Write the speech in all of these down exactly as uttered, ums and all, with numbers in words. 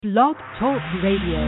Blog Talk Radio.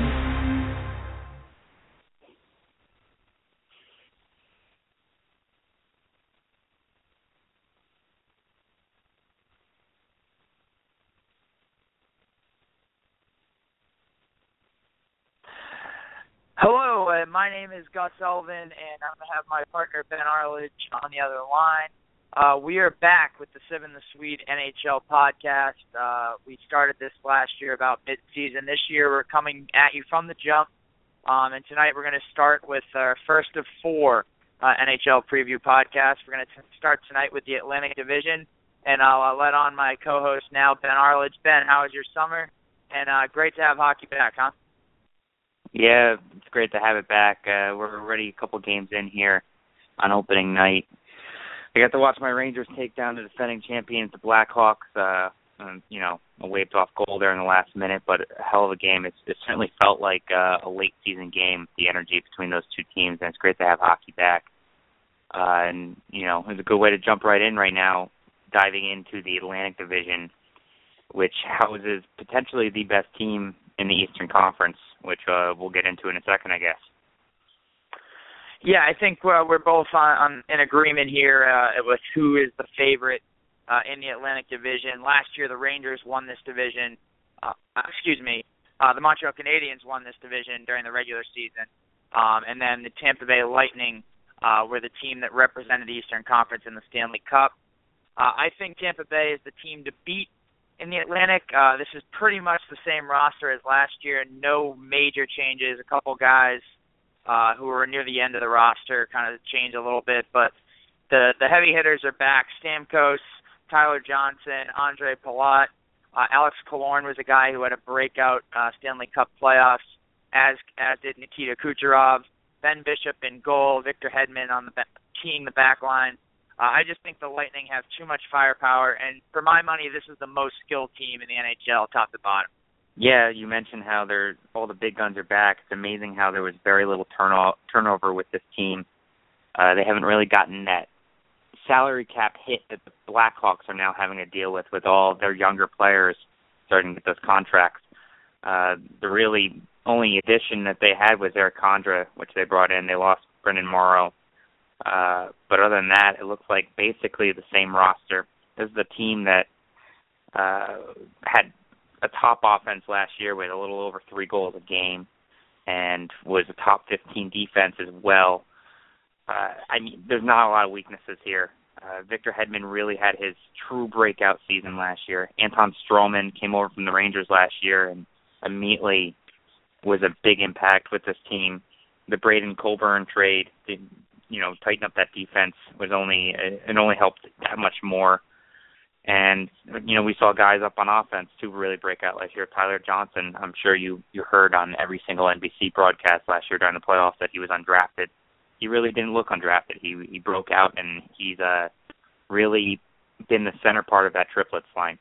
Hello, uh, my name is Gus Sullivan, and I'm going to have my partner Ben Arledge on the other line. Uh, we are back with the Siv and the Swede N H L podcast. Uh, we started this last year about mid-season. This year we're coming at you from the jump, um, and tonight we're going to start with our first of four uh, N H L preview podcasts. We're going to start tonight with the Atlantic Division, and I'll uh, let on my co-host now, Ben Arledge. Ben, how was your summer? And uh, great to have hockey back, huh? Yeah, it's great to have it back. Uh, we're already a couple games in here on opening night. I got to watch my Rangers take down the defending champions, the Blackhawks. Uh, and, you know, a waved off goal there in the last minute, but a hell of a game. It's, it certainly felt like uh, a late season game, the energy between those two teams, and it's great to have hockey back. Uh, and, you know, it's a good way to jump right in right now, diving into the Atlantic Division, which houses potentially the best team in the Eastern Conference, which uh, we'll get into in a second, I guess. Yeah, I think uh, we're both on, on in agreement here uh, with who is the favorite uh, in the Atlantic Division. Last year, the Rangers won this division. Uh, excuse me, uh, the Montreal Canadiens won this division during the regular season, um, and then the Tampa Bay Lightning uh, were the team that represented the Eastern Conference in the Stanley Cup. Uh, I think Tampa Bay is the team to beat in the Atlantic. Uh, this is pretty much the same roster as last year. No major changes. A couple guys uh, who were near the end of the roster kind of changed a little bit, but the the heavy hitters are back. Stamkos, Tyler Johnson, Andre Palat, uh, Alex Killorn was a guy who had a breakout uh, Stanley Cup playoffs, as as did Nikita Kucherov, Ben Bishop in goal, Victor Hedman on the ba- keying the back line. Uh, I just think the Lightning have too much firepower, and for my money, this is the most skilled team in the N H L, top to bottom. Yeah, you mentioned how they're, all the big guns are back. It's amazing how there was very little turno- turnover with this team. Uh, they haven't really gotten that salary cap hit that the Blackhawks are now having to deal with, with all their younger players starting to get those contracts. Uh, the really only addition that they had was Eric Condra, which they brought in. They lost Brendan Morrow. Uh, but other than that, it looks like basically the same roster. This is a team that uh, had a top offense last year with a little over three goals a game and was a top fifteen defense as well. Uh, I mean, there's not a lot of weaknesses here. Uh, Victor Hedman really had his true breakout season last year. Anton Stroman came over from the Rangers last year and immediately was a big impact with this team. The Braden Colburn trade did, you know, tighten up that defense was only, it only helped that much more. And, you know, we saw guys up on offense, too, really break out last year. Tyler Johnson, I'm sure you, you heard on every single N B C broadcast last year during the playoffs that he was undrafted. He really didn't look undrafted. He he broke out, and he's uh, really been the center part of that triplets line.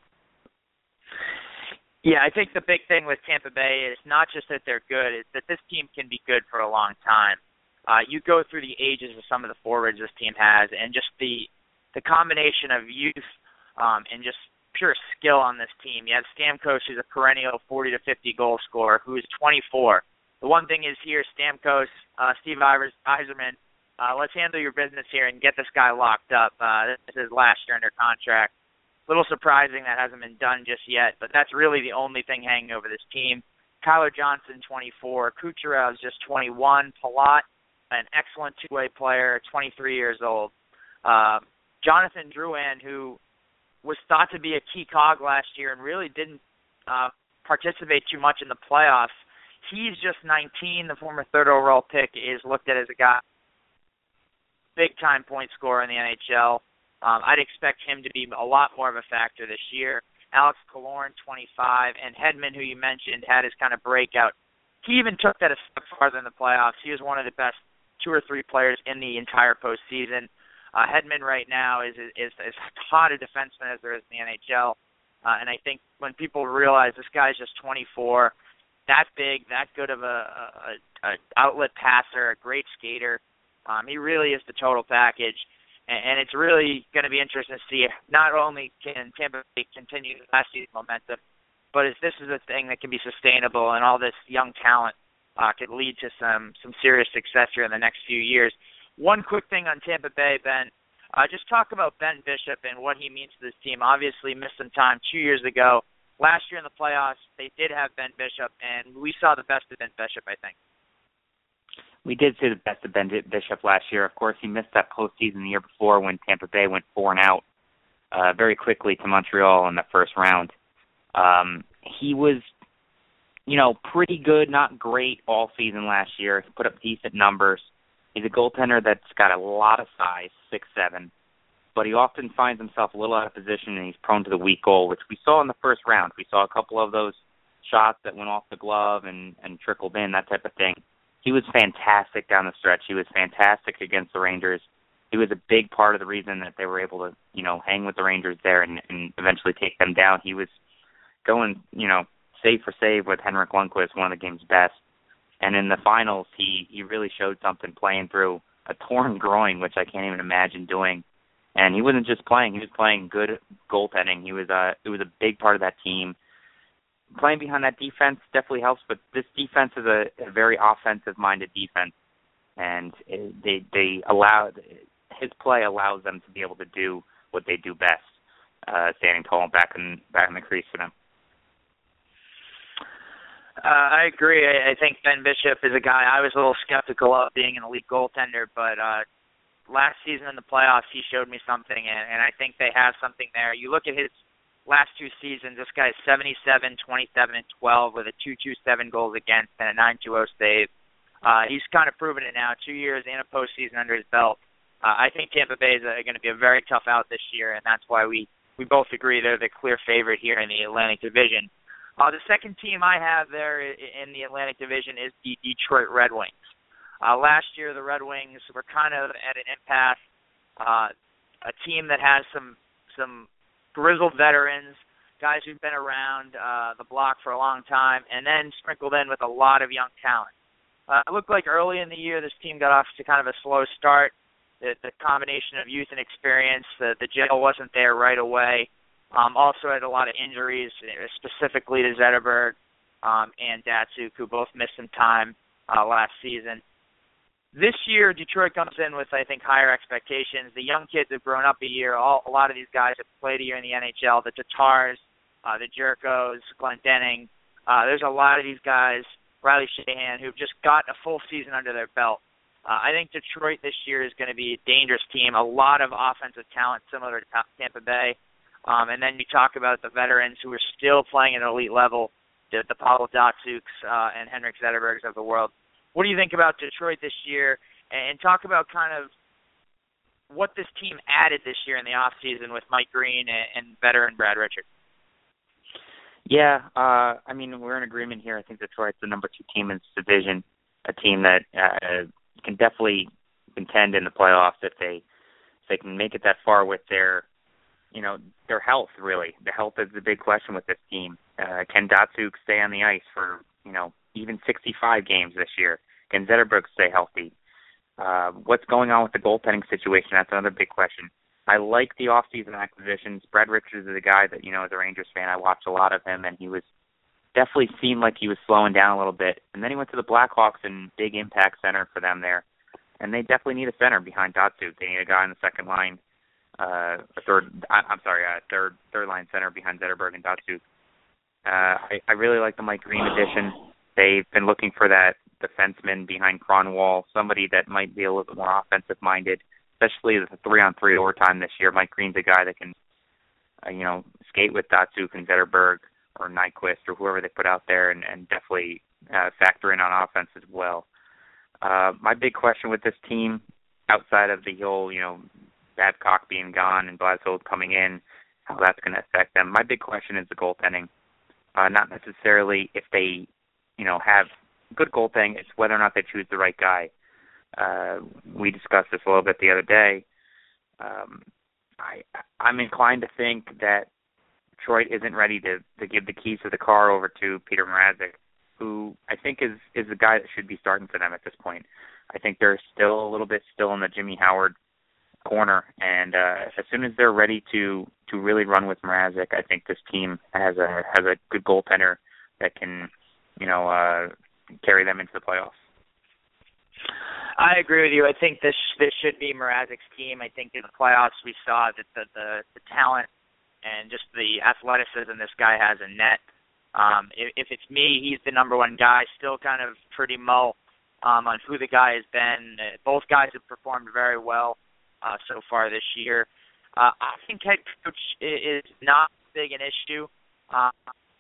Yeah, I think the big thing with Tampa Bay is not just that they're good, it's that this team can be good for a long time. Uh, you go through the ages of some of the forwards this team has, and just the the combination of youth um, and just pure skill on this team. You have Stamkos, who's a perennial forty to fifty goal scorer, who is twenty-four. The one thing is here, Stamkos, uh, Steve Yzerman, uh, let's handle your business here and get this guy locked up. Uh, this is his last year under contract. A little surprising that hasn't been done just yet, but that's really the only thing hanging over this team. Tyler Johnson, twenty-four. Kucherov is just twenty-one. Palat, an excellent two-way player, twenty-three years old. Uh, Jonathan Drouin, who was thought to be a key cog last year and really didn't uh, participate too much in the playoffs. He's just nineteen. The former third overall pick is looked at as a guy, big-time point scorer in the N H L. Um, I'd expect him to be a lot more of a factor this year. Alex Killorn, twenty-five, and Hedman, who you mentioned, had his kind of breakout. He even took that a step farther in the playoffs. He was one of the best two or three players in the entire postseason. Uh, Hedman right now is, is is as hot a defenseman as there is in the N H L, uh, and I think when people realize this guy's just twenty-four, that big, that good of a, a, a outlet passer, a great skater, um, he really is the total package, and, and it's really going to be interesting to see not only can Tampa Bay continue last season's momentum, but if this is a thing that can be sustainable and all this young talent uh, could lead to some, some serious success here in the next few years. One quick thing on Tampa Bay, Ben. Uh, just talk about Ben Bishop and what he means to this team. Obviously missed some time two years ago. Last year in the playoffs, they did have Ben Bishop, and we saw the best of Ben Bishop, I think. We did see the best of Ben Bishop last year. Of course, he missed that postseason the year before when Tampa Bay went four and out uh, very quickly to Montreal in the first round. Um, he was, you know, pretty good, not great all season last year. He put up decent numbers. He's a goaltender that's got a lot of size, six seven, but he often finds himself a little out of position, and he's prone to the weak goal, which we saw in the first round. We saw a couple of those shots that went off the glove and, and trickled in, that type of thing. He was fantastic down the stretch. He was fantastic against the Rangers. He was a big part of the reason that they were able to, you know, hang with the Rangers there and, and eventually take them down. He was going, you know, save for save with Henrik Lundqvist, one of the game's best. And in the finals, he, he really showed something playing through a torn groin, which I can't even imagine doing. And he wasn't just playing; he was playing good goaltending. He was a it was a big part of that team. Playing behind that defense definitely helps, but this defense is a, a very offensive-minded defense, and it, they they allow his play allows them to be able to do what they do best, uh, standing tall and back in back in the crease for them. Uh, I agree. I, I think Ben Bishop is a guy I was a little skeptical of being an elite goaltender, but uh, last season in the playoffs he showed me something, and, and I think they have something there. You look at his last two seasons, this guy's seventy-seven, twenty-seven, and twelve with a two twenty-seven goals against and a nine twenty save. Uh, he's kind of proven it now, two years and a postseason under his belt. Uh, I think Tampa Bay is going to be a very tough out this year, and that's why we, we both agree they're the clear favorite here in the Atlantic Division. Uh, the second team I have there in the Atlantic Division is the Detroit Red Wings. Uh, last year, the Red Wings were kind of at an impasse. Uh, a team that has some some grizzled veterans, guys who've been around uh, the block for a long time, and then sprinkled in with a lot of young talent. Uh, it looked like early in the year this team got off to kind of a slow start. The, the combination of youth and experience, the, the gel wasn't there right away. Um, also had a lot of injuries, specifically to Zetterberg um, and Datsyuk, who both missed some time uh, last season. This year, Detroit comes in with, I think, higher expectations. The young kids have grown up a year. All, a lot of these guys have played a year in the N H L. The Tatars, uh, the Jerkos, Glenn Denning. Uh, there's a lot of these guys, Riley Sheahan, who've just got a full season under their belt. Uh, I think Detroit this year is going to be a dangerous team, a lot of offensive talent similar to Tampa Bay. Um, and then you talk about the veterans who are still playing at an elite level, the, the Pavel Datsyuks uh, and Henrik Zetterbergs of the world. What do you think about Detroit this year? And, and talk about kind of what this team added this year in the offseason with Mike Green and, and veteran Brad Richards. Yeah, uh, I mean, we're in agreement here. I think Detroit's the number two team in this division, a team that uh, can definitely contend in the playoffs if they if they can make it that far with their you know, their health, really. The health is the big question with this team. Uh, can Datsyuk stay on the ice for, you know, even sixty-five games this year? Can Zetterberg stay healthy? Uh, what's going on with the goaltending situation? That's another big question. I like the off-season acquisitions. Brad Richards is a guy that, you know, as a Rangers fan, I watched a lot of him, and he was definitely seemed like he was slowing down a little bit. And then he went to the Blackhawks and big impact center for them there. And they definitely need a center behind Datsyuk. They need a guy in the second line. Uh, a third, I'm sorry, uh, third third line center behind Zetterberg and Datsyuk. Uh, I, I really like the Mike Green addition. They've been looking for that defenseman behind Cronwall, somebody that might be a little bit more offensive minded, especially the three on three overtime this year. Mike Green's a guy that can, uh, you know, skate with Datsyuk and Zetterberg or Nyquist or whoever they put out there, and, and definitely uh, factor in on offense as well. Uh, my big question with this team, outside of the whole, you know, Babcock being gone and Bledsoe coming in, how that's going to affect them. My big question is the goaltending. Uh, not necessarily if they, you know, have good goaltending, it's whether or not they choose the right guy. Uh, we discussed this a little bit the other day. Um, I, I'm inclined to think that Detroit isn't ready to, to give the keys to the car over to Peter Mrazek, who I think is, is the guy that should be starting for them at this point. I think they're still a little bit still in the Jimmy Howard corner. And uh, as soon as they're ready to, to really run with Mrazek, I think this team has a has a good goaltender that can, you know, uh, carry them into the playoffs. I agree with you. I think this this should be Mrazek's team. I think in the playoffs we saw that the, the, the talent and just the athleticism this guy has in net. Um, if, if it's me, he's the number one guy. Still kind of pretty mull um, on who the guy has been. Uh, both guys have performed very well uh, so far this year. Uh, I think head coach is not big an issue. Uh,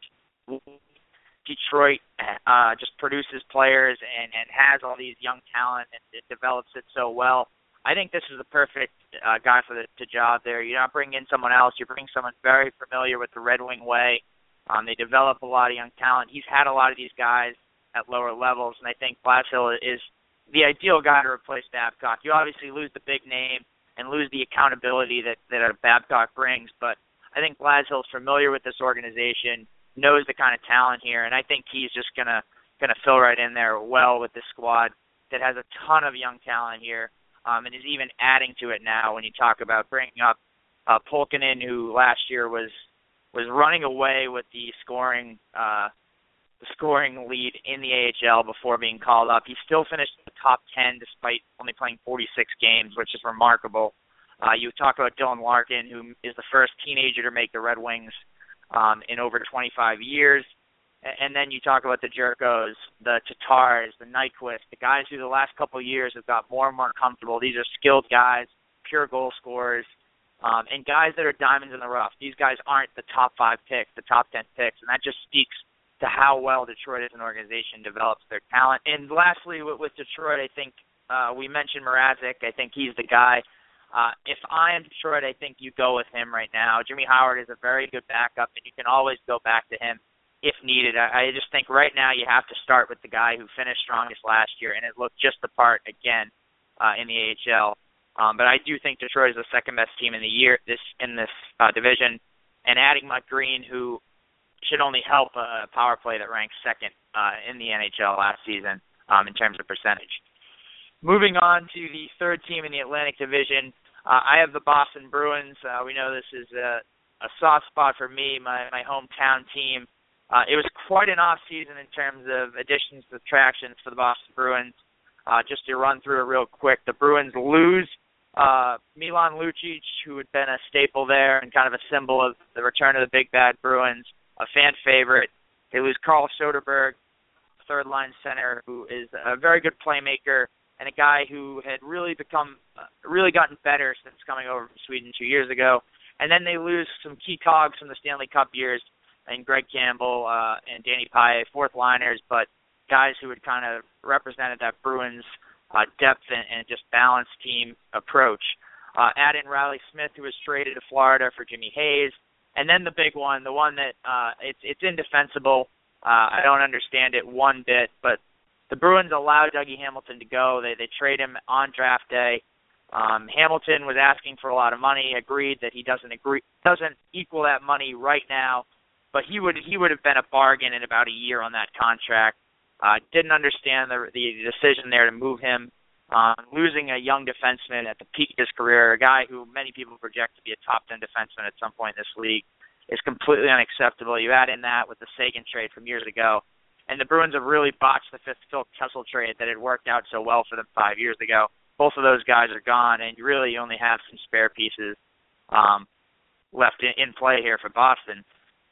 Detroit uh, just produces players and, and has all these young talent and it develops it so well. I think this is the perfect uh, guy for the, the job there. You're not bringing in someone else. You're bringing someone very familiar with the Red Wing way. Um, they develop a lot of young talent. He's had a lot of these guys at lower levels, and I think Blashill is the ideal guy to replace Babcock. You obviously lose the big name and lose the accountability that, that a Babcock brings, but I think Blashill is familiar with this organization, knows the kind of talent here, and I think he's just gonna gonna fill right in there well with this squad that has a ton of young talent here, um, and is even adding to it now. When you talk about bringing up uh, Pulkkinen, who last year was was running away with the scoring uh, the scoring lead in the A H L before being called up. He still finished in the top ten despite only playing forty-six games, which is remarkable. Uh, you talk about Dylan Larkin, who is the first teenager to make the Red Wings Um, in over twenty-five years. And then you talk about the Jerkos, the Tatars, the Nyquist, the guys who the last couple of years have got more and more comfortable. These are skilled guys, pure goal scorers, um, and guys that are diamonds in the rough. These guys aren't the top five picks, the top ten picks, and that just speaks to how well Detroit as an organization develops their talent. And lastly, with, with Detroit, I think uh, we mentioned Mrazek. I think he's the guy. Uh, if I am Detroit, I think you go with him right now. Jimmy Howard is a very good backup, and you can always go back to him if needed. I, I just think right now you have to start with the guy who finished strongest last year, and it looked just the part again uh, in the A H L. Um, but I do think Detroit is the second best team in the year this in this uh, division, and adding Mike Green, who should only help a power play that ranks second uh, in the N H L last season um, in terms of percentage. Moving on to the third team in the Atlantic Division, uh, I have the Boston Bruins. Uh, we know this is a, a soft spot for me, my, my hometown team. Uh, it was quite an off-season in terms of additions, subtractions for the Boston Bruins. Uh, just to run through it real quick, the Bruins lose uh, Milan Lucic, who had been a staple there and kind of a symbol of the return of the big bad Bruins, a fan favorite. They lose Carl Soderberg, third-line center, who is a very good playmaker, and a guy who had really become, uh, really gotten better since coming over from Sweden two years ago. And then they lose some key cogs from the Stanley Cup years, and Greg Campbell uh, and Danny Pye, fourth liners, but guys who had kind of represented that Bruins uh, depth and, and just balanced team approach. Uh, add in Riley Smith, who was traded to Florida for Jimmy Hayes. And then the big one, the one that uh, it's, it's indefensible. Uh, I don't understand it one bit, but the Bruins allowed Dougie Hamilton to go. They they trade him on draft day. Um, Hamilton was asking for a lot of money. Agreed that he doesn't agree doesn't equal that money right now, but he would he would have been a bargain in about a year on that contract. Uh, didn't understand the the decision there to move him. Um, losing a young defenseman at the peak of his career, a guy who many people project to be a top ten defenseman at some point in this league, is completely unacceptable. You add in that with the Sagan trade from years ago. And the Bruins have really botched the fifth Phil Kessel trade that had worked out so well for them five years ago. Both of those guys are gone, and you really only have some spare pieces um, left in, in play here for Boston.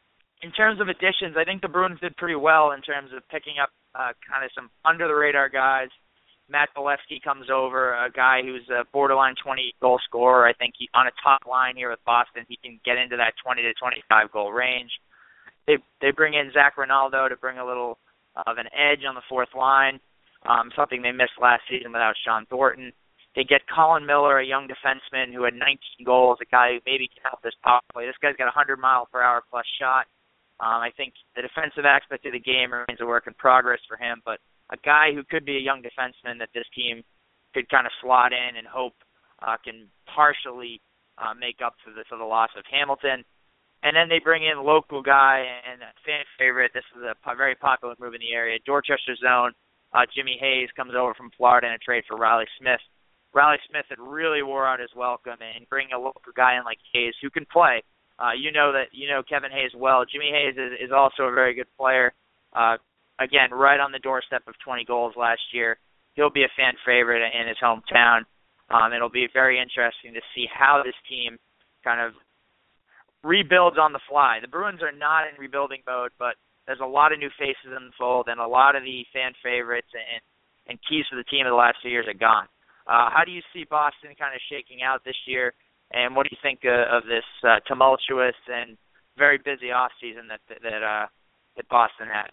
In terms of additions, I think the Bruins did pretty well in terms of picking up uh, kind of some under-the-radar guys. Matt Bolesky comes over, a guy who's a borderline twenty-goal scorer. I think he, on a top line here with Boston, he can get into that twenty to twenty-five goal range. They they bring in Zach Ronaldo to bring a little of an edge on the fourth line, um, something they missed last season without Sean Thornton. They get Colin Miller, a young defenseman who had nineteen goals, a guy who maybe can help this power play. This guy's got a one hundred mile per hour plus shot. Um, I think the defensive aspect of the game remains a work in progress for him, but a guy who could be a young defenseman that this team could kind of slot in and hope uh, can partially uh, make up for the, for the loss of Hamilton. And then they bring in local guy and a fan favorite. This is a very popular move in the area. Dorchester's own uh, Jimmy Hayes comes over from Florida in a trade for Riley Smith. Riley Smith had really wore out his welcome, and bringing a local guy in like Hayes who can play. Uh, you know that you know Kevin Hayes well. Jimmy Hayes is, is also a very good player. Uh, again, right on the doorstep of twenty goals last year. He'll be a fan favorite in his hometown. Um, it'll be very interesting to see how this team kind of rebuilds on the fly. The Bruins are not in rebuilding mode, but there's a lot of new faces in the fold, and a lot of the fan favorites and, and keys for the team of the last few years are gone. Uh, how do you see Boston kind of shaking out this year, and what do you think uh, of this uh, tumultuous and very busy off season that that uh, that Boston had?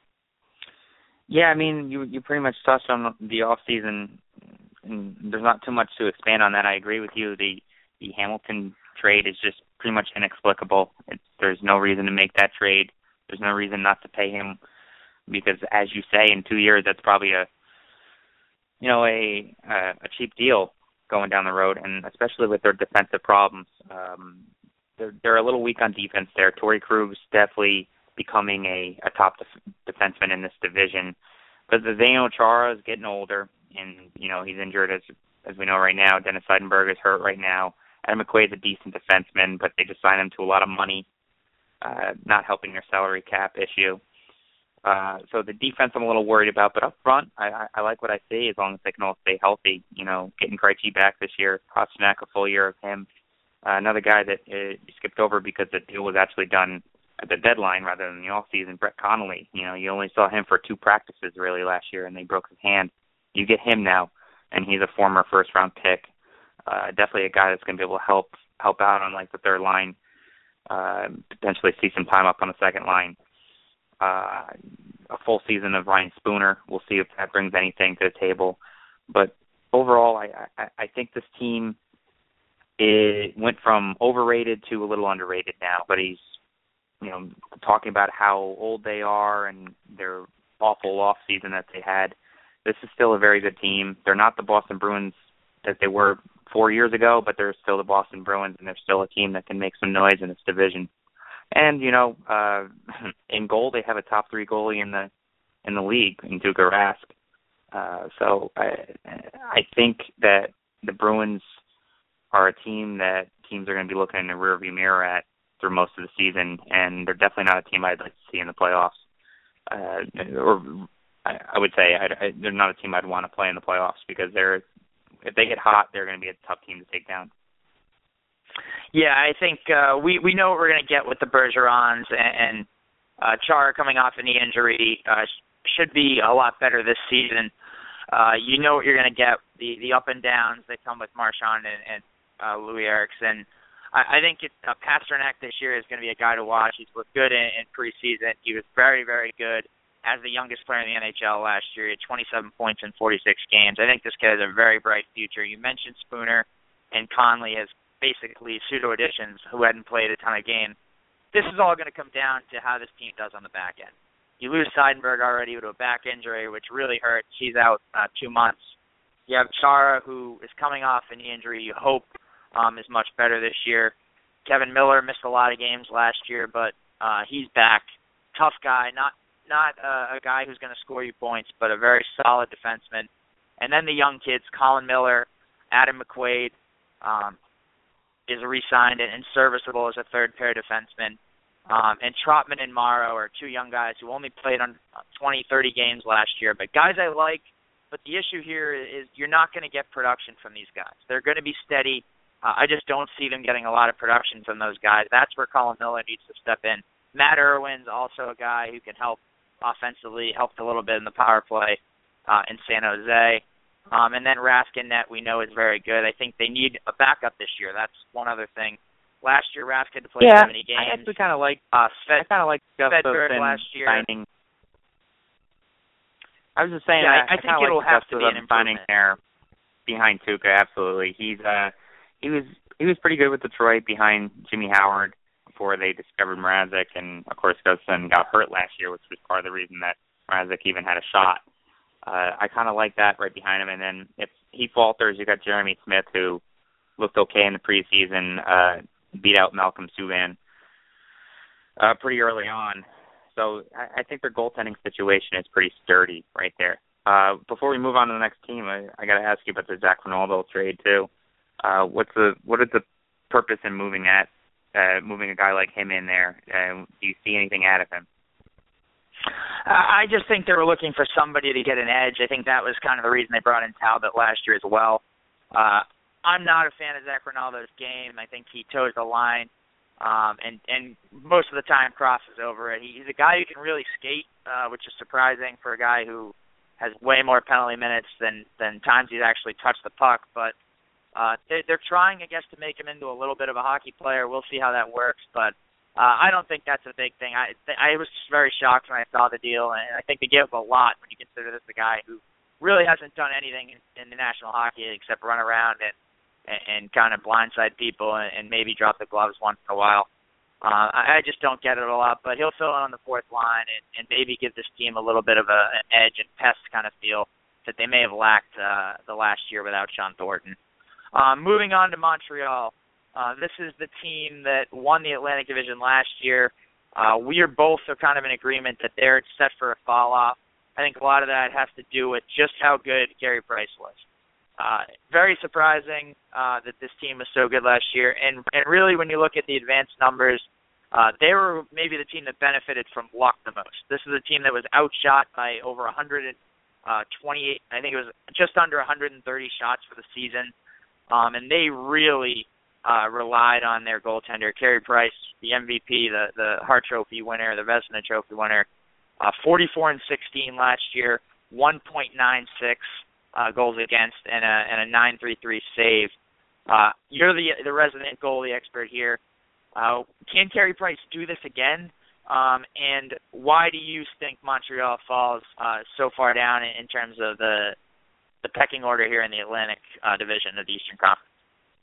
Yeah, I mean, you you pretty much touched on the off season, and there's not too much to expand on that. I agree with you. The the Hamilton trade is just pretty much inexplicable. It's, there's no reason to make that trade. There's no reason not to pay him because, as you say, in two years that's probably a you know a a cheap deal going down the road, and especially with their defensive problems. Um, they're they're a little weak on defense there. Torrey Krug's definitely becoming a, a top def- defenseman in this division. But Zdeno Chara is getting older, and you know he's injured as as we know right now. Dennis Seidenberg is hurt right now. Adam McQuaid's a decent defenseman, but they just signed him to a lot of money, uh, not helping their salary cap issue. Uh, so the defense I'm a little worried about, but up front, I, I, I like what I see as long as they can all stay healthy. You know, getting Krejci back this year, Pastrnak a full year of him. Uh, another guy that uh, you skipped over because the deal was actually done at the deadline rather than the off season, Brett Connolly. You know, you only saw him for two practices really last year, and they broke his hand. You get him now, and he's a former first round pick. Uh, definitely a guy that's going to be able to help help out on like the third line, uh, potentially see some time up on the second line. Uh, a full season of Ryan Spooner. We'll see if that brings anything to the table. But overall, I, I, I think this team it went from overrated to a little underrated now. But he's, you know, talking about how old they are and their awful off season that they had. This is still a very good team. They're not the Boston Bruins that they were four years ago, but they're still the Boston Bruins, and they're still a team that can make some noise in this division. And, you know, uh, in goal, they have a top three goalie in the in the league, in Tuukka Rask. Uh, so I, I think that the Bruins are a team that teams are going to be looking in the rearview mirror at through most of the season, and they're definitely not a team I'd like to see in the playoffs. Uh, or I, I would say I, I, they're not a team I'd want to play in the playoffs because they're if they get hot, they're going to be a tough team to take down. Yeah, I think uh, we we know what we're going to get with the Bergerons, and, and uh, Chara coming off a knee injury uh, should be a lot better this season. Uh, you know what you're going to get, the the up and downs that come with Marchand and, and uh, Louis Eriksson. I, I think it, uh, Pastrnak this year is going to be a guy to watch. He's looked good in, in preseason. He was very, very good as the youngest player in the N H L last year. He had twenty-seven points in forty-six games. I think this kid has a very bright future. You mentioned Spooner and Conley as basically pseudo additions who hadn't played a ton of games. This is all going to come down to how this team does on the back end. You lose Seidenberg already due to a back injury, which really hurts. He's out uh, two months. You have Chara, who is coming off a knee injury. You hope um, is much better this year. Kevin Miller missed a lot of games last year, but uh, he's back. Tough guy, not not uh, a guy who's going to score you points, but a very solid defenseman. And then the young kids, Colin Miller, Adam McQuaid, um, is re-signed and serviceable as a third-pair defenseman. Um, and Trotman and Morrow are two young guys who only played on twenty, thirty games last year. But guys I like, but the issue here is you're not going to get production from these guys. They're going to be steady. Uh, I just don't see them getting a lot of production from those guys. That's where Colin Miller needs to step in. Matt Irwin's also a guy who can help offensively, helped a little bit in the power play uh, in San Jose. Um, and then Rask in net we know is very good. I think they need a backup this year. That's one other thing. Last year Rask had to play yeah, seventy games. I actually kind of like uh, Sved, I kind of like Svedberg last year. Signing. I was just saying yeah, I, I, I think I it'll like have to be an signing improvement there behind Tuukka. Absolutely, he's uh he was he was pretty good with Detroit behind Jimmy Howard before they discovered Mrazek, and of course Gustafsson got hurt last year, which was part of the reason that Mrazek even had a shot. Uh, I kind of like that right behind him. And then if he falters, you got Jeremy Smith, who looked okay in the preseason, uh, beat out Malcolm Subban uh, pretty early on. So I, I think their goaltending situation is pretty sturdy right there. Uh, before we move on to the next team, I, I got to ask you about the Zach Rinaldo trade too. Uh, what's the what is the purpose in moving at uh, moving a guy like him in there? Uh, do you see anything out of him? I just think they were looking for somebody to get an edge. I think that was kind of the reason they brought in Talbot last year as well. Uh, I'm not a fan of Zach Rinaldo's game. I think he toes the line, um, and and most of the time crosses over it. He's a guy who can really skate, uh, which is surprising for a guy who has way more penalty minutes than than times he's actually touched the puck. But uh, they, they're trying, I guess, to make him into a little bit of a hockey player. We'll see how that works, but uh, I don't think that's a big thing. I I was just very shocked when I saw the deal, and I think they give a lot when you consider this a guy who really hasn't done anything in, in the National Hockey League except run around and and, and kind of blindside people and, and maybe drop the gloves once in a while. Uh, I, I just don't get it a lot, but he'll fill in on the fourth line and, and maybe give this team a little bit of a, an edge and pest kind of feel that they may have lacked uh, the last year without Sean Thornton. Um, moving on to Montreal, uh, this is the team that won the Atlantic Division last year. Uh, we are both are kind of in agreement that they're set for a fall off. I think a lot of that has to do with just how good Carey Price was. Uh, very surprising uh, that this team was so good last year. And, and really, when you look at the advanced numbers, uh, they were maybe the team that benefited from luck the most. This is a team that was outshot by over one hundred twenty-eight, I think it was just under one hundred thirty shots for the season. Um, and they really uh, relied on their goaltender, Carey Price, the M V P, the, the Hart Trophy winner, the Vezina Trophy winner, uh, forty-four and sixteen last year, one point nine six Uh, goals against and a and a nine three three save. Uh, you're the the resident goalie expert here. Uh, can Carey Price do this again? Um, and why do you think Montreal falls uh, so far down in, in terms of the the pecking order here in the Atlantic uh, Division of the Eastern Conference?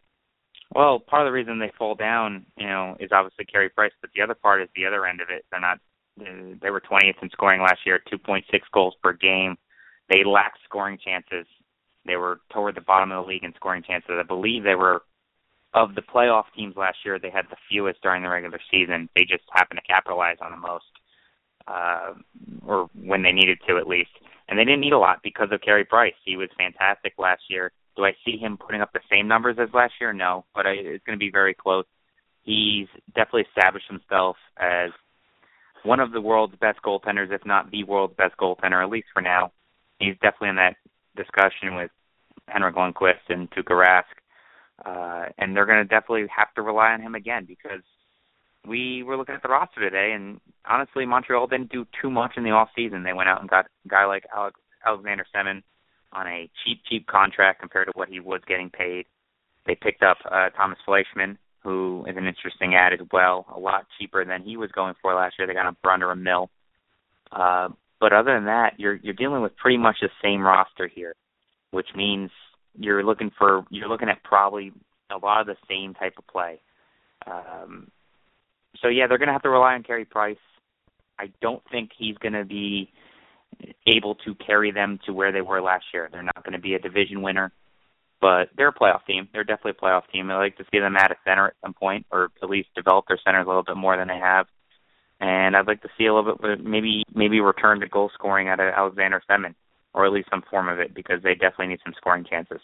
Well, part of the reason they fall down, you know, is obviously Carey Price, but the other part is the other end of it. They're not. They were twentieth in scoring last year, two point six goals per game. They lacked scoring chances. They were toward the bottom of the league in scoring chances. I believe they were, of the playoff teams last year, they had the fewest during the regular season. They just happened to capitalize on the most, uh, or when they needed to at least. And they didn't need a lot because of Carey Price. He was fantastic last year. Do I see him putting up the same numbers as last year? No, but I, it's going to be very close. He's definitely established himself as one of the world's best goaltenders, if not the world's best goaltender, at least for now. He's definitely in that discussion with Henrik Lundqvist and Tuukka Rask, uh, and they're going to definitely have to rely on him again because we were looking at the roster today, and honestly, Montreal didn't do too much in the off season. They went out and got a guy like Alex, Alexander Semin on a cheap, cheap contract compared to what he was getting paid. They picked up uh, Thomas Fleischmann, who is an interesting ad as well, a lot cheaper than he was going for last year. They got him for under a mil. Uh, But other than that, you're you're dealing with pretty much the same roster here, which means you're looking for you're looking at probably a lot of the same type of play. Um, so yeah, they're going to have to rely on Carey Price. I don't think he's going to be able to carry them to where they were last year. They're not going to be a division winner, but they're a playoff team. They're definitely a playoff team. I like to see them at a center at some point, or at least develop their center a little bit more than they have. And I'd like to see a little bit, maybe maybe return to goal scoring out of Alexander Semin, or at least some form of it, because they definitely need some scoring chances.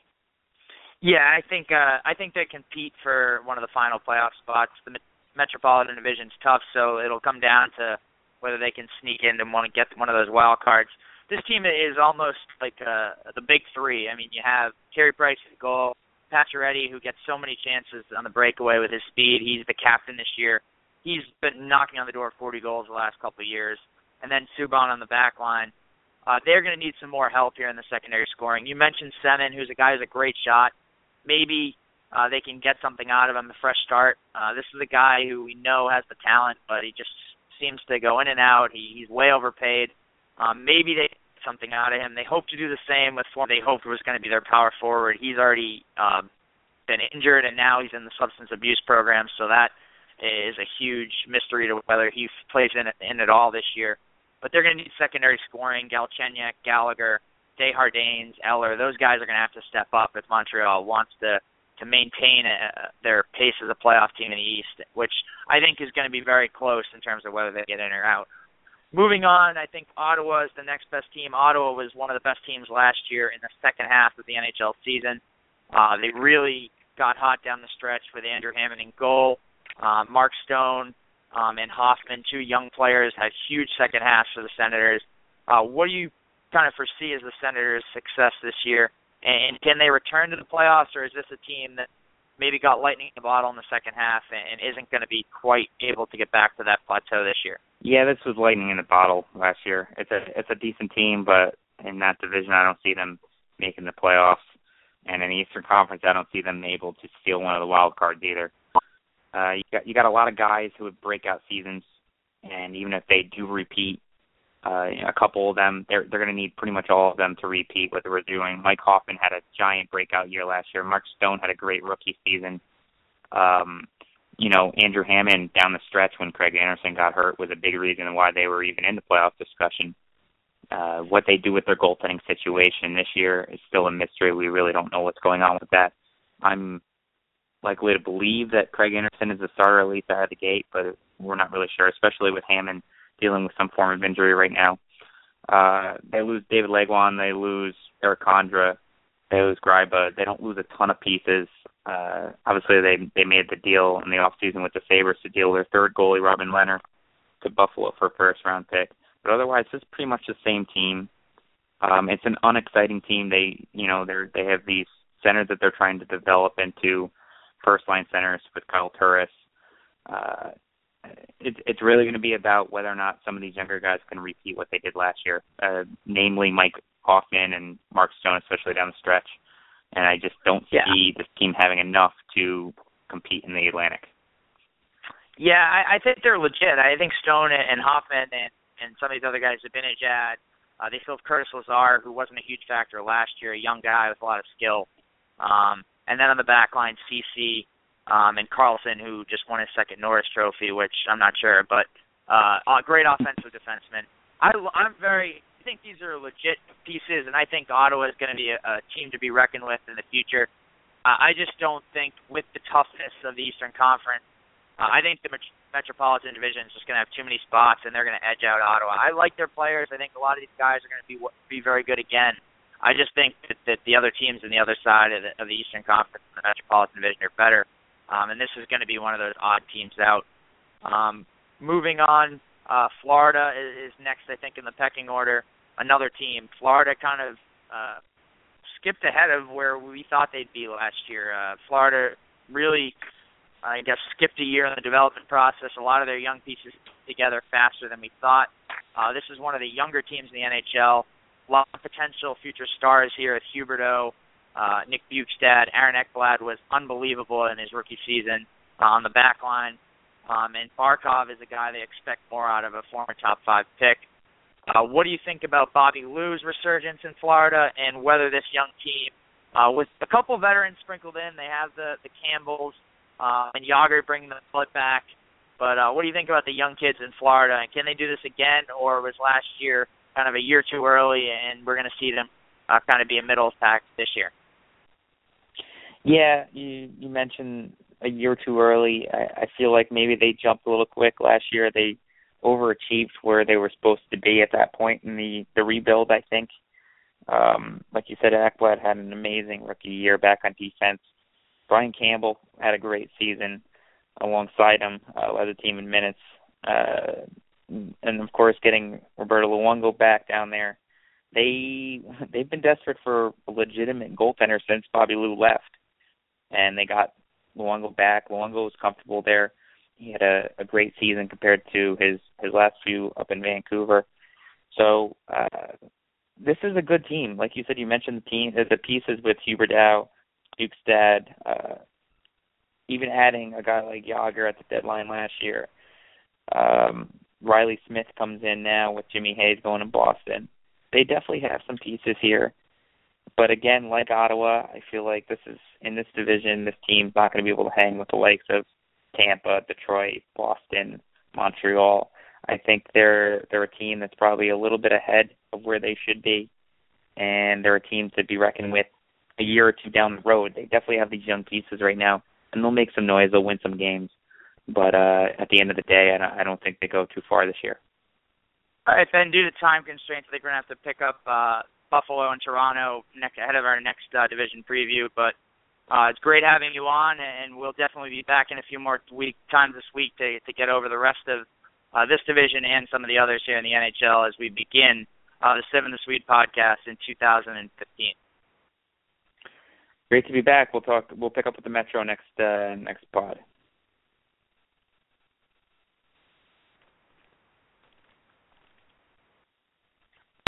Yeah, I think uh, I think they compete for one of the final playoff spots. The Metropolitan Division's tough, so it'll come down to whether they can sneak in and want to get one of those wild cards. This team is almost like uh, the big three. I mean, you have Carey Price at goal, Pacioretty, who gets so many chances on the breakaway with his speed. He's the captain this year. He's been knocking on the door of forty goals the last couple of years. And then Subban on the back line. Uh, they're going to need some more help here in the secondary scoring. You mentioned Semin, who's a guy who's a great shot. Maybe uh, they can get something out of him, a fresh start. Uh, this is a guy who we know has the talent, but he just seems to go in and out. He, he's way overpaid. Um, maybe they get something out of him. They hope to do the same with what they hoped was going to be their power forward. He's already um, been injured, and now he's in the substance abuse program, so that is a huge mystery to whether he plays in, in at all this year. But they're going to need secondary scoring. Galchenyuk, Gallagher, Desjardins, Eller, those guys are going to have to step up if Montreal wants to, to maintain a, their pace as a playoff team in the East, which I think is going to be very close in terms of whether they get in or out. moving on, I think Ottawa is the next best team. Ottawa was one of the best teams last year in the second half of the N H L season. Uh, they really got hot down the stretch with Andrew Hammond in goal. Uh, Mark Stone um, and Hoffman, two young players, had huge second halves for the Senators. Uh, what do you kind of foresee as the Senators' success this year? And can they return to the playoffs, or is this a team that maybe got lightning in the bottle in the second half and isn't going to be quite able to get back to that plateau this year? Yeah, this was lightning in the bottle last year. It's a it's a decent team, but in that division, I don't see them making the playoffs. And in the Eastern Conference, I don't see them able to steal one of the wild cards either. Uh, you got you got a lot of guys who have breakout seasons, and even if they do repeat, uh, a couple of them, they're they're going to need pretty much all of them to repeat what they were doing. Mike Hoffman had a giant breakout year last year. Mark Stone had a great rookie season. Um, you know, Andrew Hammond down the stretch when Craig Anderson got hurt was a big reason why they were even in the playoff discussion. Uh, what they do with their goaltending situation this year is still a mystery. We really don't know what's going on with that. I'm likely to believe that Craig Anderson is the starter at least out of the gate, but we're not really sure, especially with Hammond dealing with some form of injury right now. Uh, they lose David Legwand. They lose Eric Condra. They lose Greiba. They don't lose a ton of pieces. Uh, obviously, they they made the deal in the offseason with the Sabres to deal their third goalie, Robin Lehner, to Buffalo for a first-round pick. But otherwise, it's pretty much the same team. Um, it's an unexciting team. They, you know, they they have these centers that they're trying to develop into first-line centers with Kyle Turris. Uh, it, it's really going to be about whether or not some of these younger guys can repeat what they did last year, uh, namely Mike Hoffman and Mark Stone, especially down the stretch. And I just don't yeah. see this team having enough to compete in the Atlantic. Yeah, I, I think they're legit. I think Stone and Hoffman and and some of these other guys have been a Jad. Uh, they still have Curtis Lazar, who wasn't a huge factor last year, a young guy with a lot of skill. Um, and then on the back line, C C um, and Carlson, who just won his second Norris Trophy, which I'm not sure, but uh, a great offensive defenseman. I, I'm very, I think these are legit pieces, and I think Ottawa is going to be a, a team to be reckoned with in the future. Uh, I just don't think with the toughness of the Eastern Conference, uh, I think the Met- Metropolitan Division is just going to have too many spots, and they're going to edge out Ottawa. I like their players. I think a lot of these guys are going to be be very good again. I just think that, that the other teams on the other side of the, of the Eastern Conference and the Metropolitan Division are better, um, and this is going to be one of those odd teams out. Um, moving on, uh, Florida is, is next, I think, in the pecking order. Another team. Florida kind of uh, skipped ahead of where we thought they'd be last year. Uh, Florida really, I guess, skipped a year in the development process. A lot of their young pieces together faster than we thought. Uh, this is one of the younger teams in the N H L. A lot of potential future stars here with Huberdeau, uh, Nick Bukestad. Aaron Ekblad was unbelievable in his rookie season uh, on the back line. Um, and Barkov is a guy they expect more out of, a former top five pick. Uh, what do you think about Bobby Lou's resurgence in Florida and whether this young team, uh, with a couple veterans sprinkled in, they have the, the Campbells, Uh, and Yager bringing the blood back. But uh, what do you think about the young kids in Florida? And can they do this again, or was last year kind of a year too early, and we're going to see them uh, kind of be a middle pack this year? Yeah, you, you mentioned a year too early. I, I feel like maybe they jumped a little quick last year. They overachieved where they were supposed to be at that point in the, the rebuild, I think. Um, like you said, Ekblad had an amazing rookie year back on defense. Brian Campbell had a great season alongside him, uh, led the team in minutes. Uh, and, of course, getting Roberto Luongo back down there. They, they've been desperate for a legitimate goaltender since Bobby Lou left. And they got Luongo back. Luongo was comfortable there. He had a, a great season compared to his, his last few up in Vancouver. So uh, this is a good team. Like you said, you mentioned the team, the pieces with Huberdeau, Bukestad, uh, even adding a guy like Yager at the deadline last year. Um, Riley Smith comes in now with Jimmy Hayes going to Boston. They definitely have some pieces here. But again, like Ottawa, I feel like this is in this division, this team's not going to be able to hang with the likes of Tampa, Detroit, Boston, Montreal. I think they're they're a team that's probably a little bit ahead of where they should be, and they're a team to be reckoned with a year or two down the road. They definitely have these young pieces right now, and they'll make some noise. They'll win some games. But uh, at the end of the day, I don't, I don't think they go too far this year. All right, Ben, due to time constraints, I think we're going to have to pick up uh, Buffalo and Toronto next, ahead of our next uh, division preview. But uh, it's great having you on, and we'll definitely be back in a few more week times this week to, to get over the rest of uh, this division and some of the others here in the N H L as we begin uh, the Seven the Swede podcast in two thousand fifteen. Great to be back. We'll talk. We'll pick up with the Metro next uh, next pod.